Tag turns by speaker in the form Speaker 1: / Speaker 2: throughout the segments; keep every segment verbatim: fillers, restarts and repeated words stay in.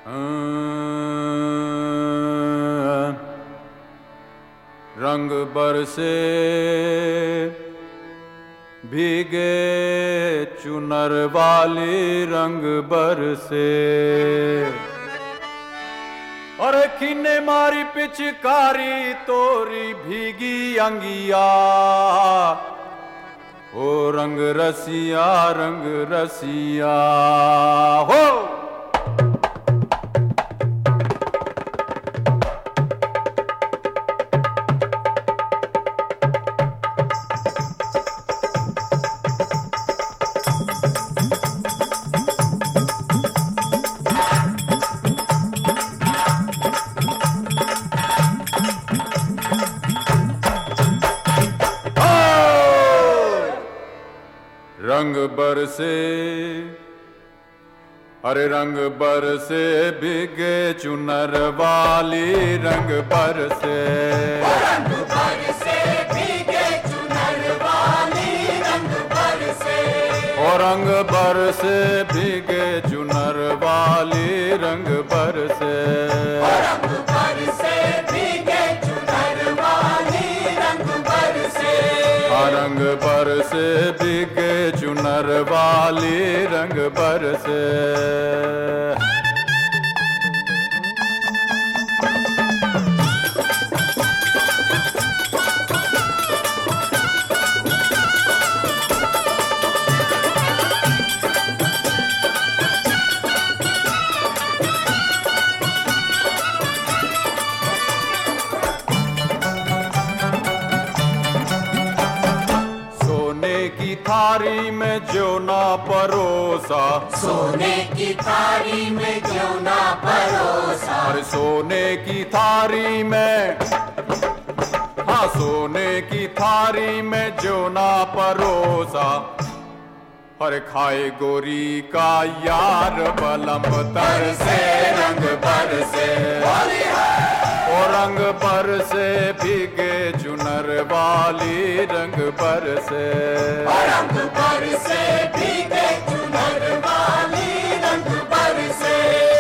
Speaker 1: रंग बरसे भीगे चुनर वाली रंग बरसे। अरे किन्ने मारी पिचकारी तोरी भीगी अंगिया, ओ रंग रसिया रंग रसिया हो। रंग बरसे अरे रंग बरसे भीगे चुनर वाली रंग बरसे।
Speaker 2: रंग बरसे भीगे चुनर वाली रंग बरसे।
Speaker 1: ओ रंग बरसे भीगे चुनर वाली रंग बरसे।
Speaker 2: रंग बरसे भीगे चुनर वाली रंग बरसे।
Speaker 1: रंग बरसे भीगे चुनर वाली रंग बरसे। की थारी में जो ना परोसा,
Speaker 2: सोने की थारी में जो ना परोसा।
Speaker 1: अरे सोने की थारी में, हाँ सोने की थारी में जो ना परोसा। हर खाए गोरी का यार बलम तर से रंग बरसे। ओ रंग बरसे भीगे चुनर वाली रंग बरसे।
Speaker 2: रंग बरसे भीगे चुनर वाली रंग बरसे।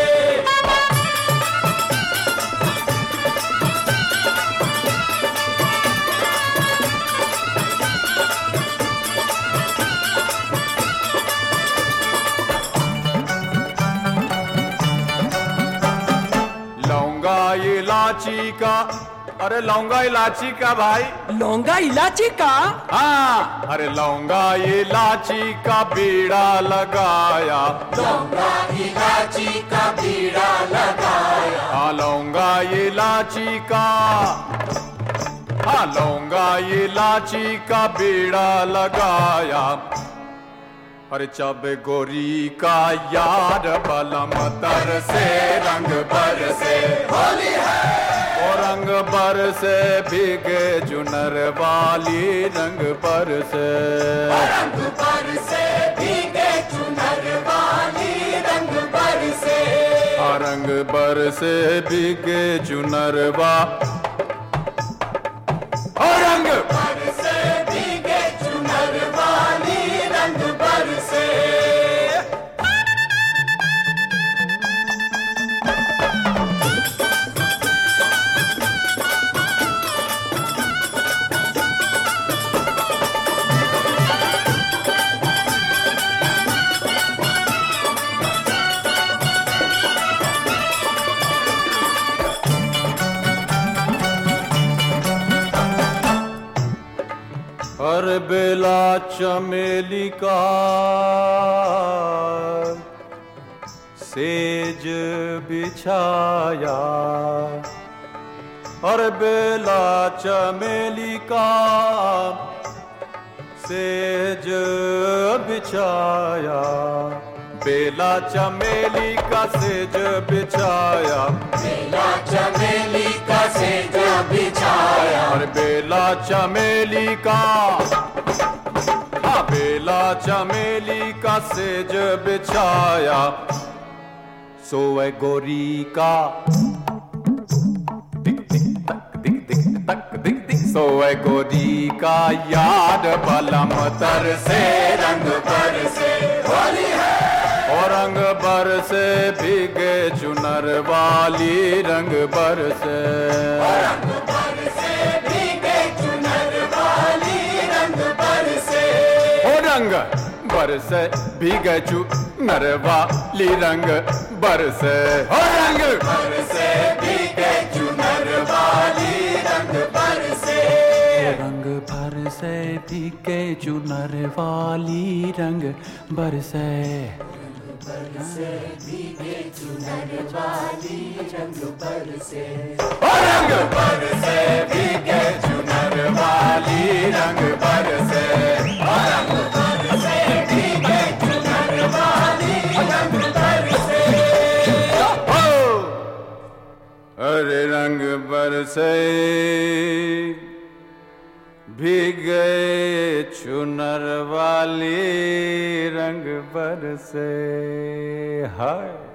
Speaker 1: लौंगा इलाची का, अरे लौंगा इलाची का भाई।
Speaker 3: लौंगा इलाची का?
Speaker 1: हाँ अरे लौंगा इलाची का बीड़ा लगाया।
Speaker 2: लौंगा इलाची का बीड़ा लगाया।
Speaker 1: हाँ लौंगा इलाची का, हाँ लौंगा इलाची का बीड़ा लगाया। अरे चब गोरी का यार बलम तर से रंग बरसे।
Speaker 2: होली है
Speaker 1: ओ रंग बरसे भीगे चुनर वाली रंग बरसे।
Speaker 2: रंग बरसे भीगे चुनर वाली रंग बरसे।
Speaker 1: रंग बरसे भीगे चुनर वा, रंग
Speaker 2: बरसे भीगे चुनर वाली रंग बरसे।
Speaker 1: हर बेला चमेली का सेज बिछाया। हर बेला चमेली का सेज बिछाया। बेला चमेली का सेज बिछाया।
Speaker 2: बेला चमेली का सेज बिछाया।
Speaker 1: और बेला चमेली का, हाँ बेला चमेली का सेज बिछाया। सोए गोरी का दिक दिक तक दिक दिक तक दिक दिक। सोए गोरी का याद बलम तर से रंग बरसे।
Speaker 2: होली है
Speaker 1: और रंग बरसे भीगे चुनर वाली रंग बरसे
Speaker 2: रंग बरसे भीगे चुनर वाली रंग बरसे
Speaker 1: ओ रंग बरसे भीगे चुनर वाली रंग बरसे ओ रंग
Speaker 2: बरसे भीगे चुनर वाली रंग बरसे
Speaker 3: रंग बरसे भीगे चुनर वाली रंग बरसे
Speaker 2: बरसे भीगे चुनर वाली रंग बरसे
Speaker 1: ओ रंग बरसे भीगे चुनर वाली रंग बरसे
Speaker 2: रंग बरसे भीगे चुनर वाली रंग बरसे
Speaker 1: अरे रंग बरसे भीगे चुनर वाली रंग बरसे हाय।